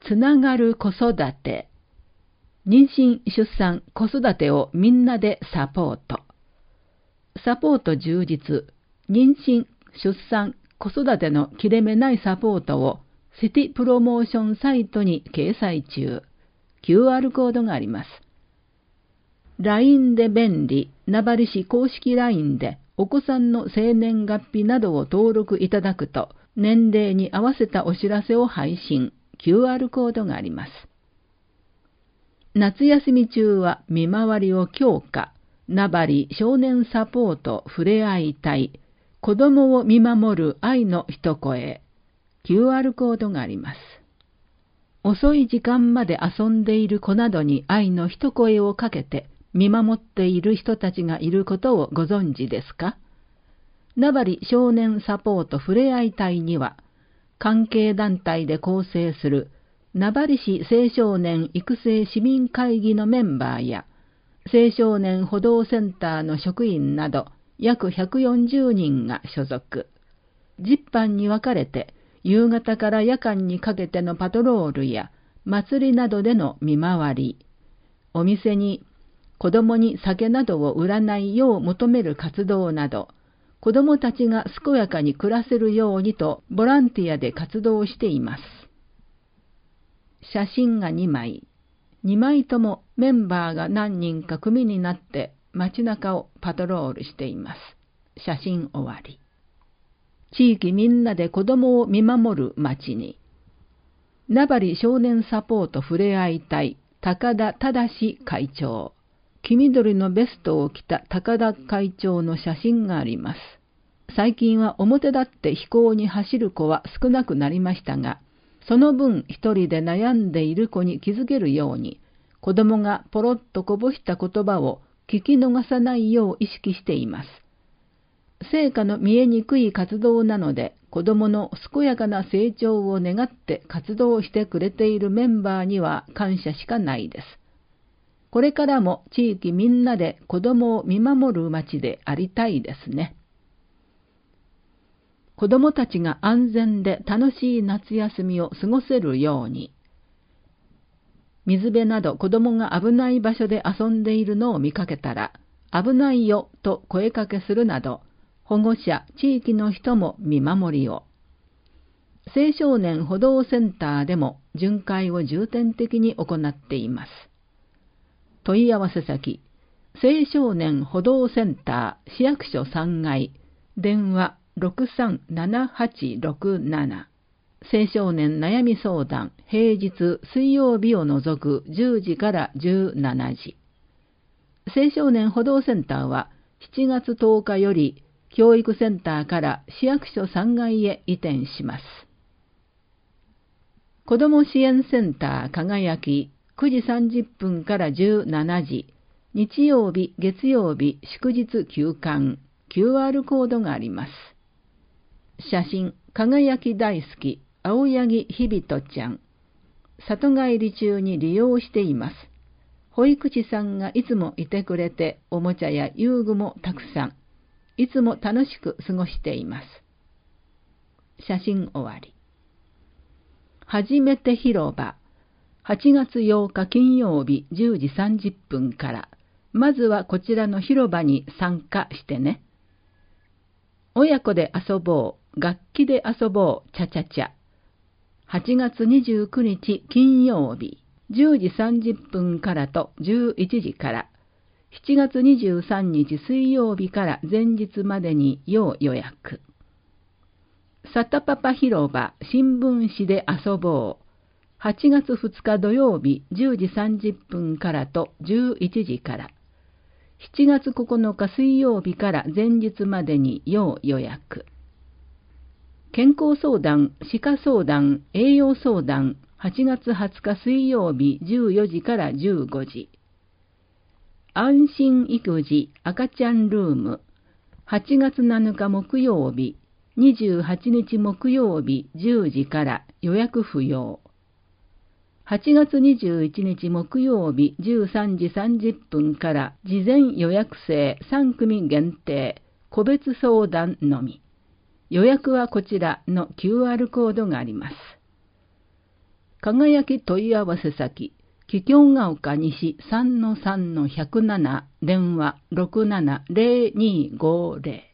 つながる子育て。妊娠・出産・子育てをみんなでサポート。サポート充実。妊娠・出産・子育ての切れ目ないサポートをシティプロモーションサイトに掲載中。QR コードがあります。LINE で便利、名張市公式 LINE でお子さんの生年月日などを登録いただくと、年齢に合わせたお知らせを配信、QR コードがあります。夏休み中は見回りを強化、名張少年サポートふれあい隊、子どもを見守る愛の一声、QR コードがあります。遅い時間まで遊んでいる子などに愛の一声をかけて見守っている人たちがいることをご存知ですか？名張少年サポートふれあい隊には、関係団体で構成する名張市青少年育成市民会議のメンバーや、青少年補導センターの職員など約140人が所属。10班に分かれて、夕方から夜間にかけてのパトロールや祭りなどでの見回り、お店に子どもに酒などを売らないよう求める活動など、子どもたちが健やかに暮らせるようにとボランティアで活動しています。写真が2枚。2枚ともメンバーが何人か組になって街中をパトロールしています。写真終わり。地域みんなで子供を見守る町に。名張少年サポートふれあい隊高田忠会長。黄緑のベストを着た高田会長の写真があります。最近は表立って非行に走る子は少なくなりましたが、その分一人で悩んでいる子に気づけるように、子供がポロッとこぼした言葉を聞き逃さないよう意識しています。成果の見えにくい活動なので、子供の健やかな成長を願って活動してくれているメンバーには感謝しかないです。これからも地域みんなで子供を見守る町でありたいですね。子供たちが安全で楽しい夏休みを過ごせるように。水辺など子供が危ない場所で遊んでいるのを見かけたら、危ないよと声かけするなど、保護者、地域の人も見守りを。青少年補導センターでも巡回を重点的に行っています。問い合わせ先、青少年補導センター市役所3階、電話637867。青少年悩み相談、平日水曜日を除く10時から17時。青少年補導センターは7月10日より教育センターから市役所3階へ移転します。子ども支援センター輝き9時30分から17時、日曜日、月曜日、祝日休館、QR コードがあります。写真、輝き大好き、青柳ひびとちゃん。里帰り中に利用しています。保育士さんがいつもいてくれて、おもちゃや遊具もたくさん。いつも楽しく過ごしています。写真終わり。初めて広場。8月8日金曜日10時30分から、まずはこちらの広場に参加してね。親子で遊ぼう、楽器で遊ぼう、チャチャチャ。8月29日金曜日、10時30分からと11時から、7月23日水曜日から前日までに要予約。サタパパ広場新聞紙で遊ぼう。8月2日土曜日10時30分からと11時から。7月9日水曜日から前日までに要予約。健康相談、歯科相談、栄養相談、8月20日水曜日14時から15時。安心育児赤ちゃんルーム、8月7日木曜日、28日木曜日10時から予約不要。8月21日木曜日13時30分から事前予約制3組限定個別相談のみ。予約はこちらの QR コードがあります。 輝き問い合わせ先、桔梗ヶ丘西 3-3-107 電話 670250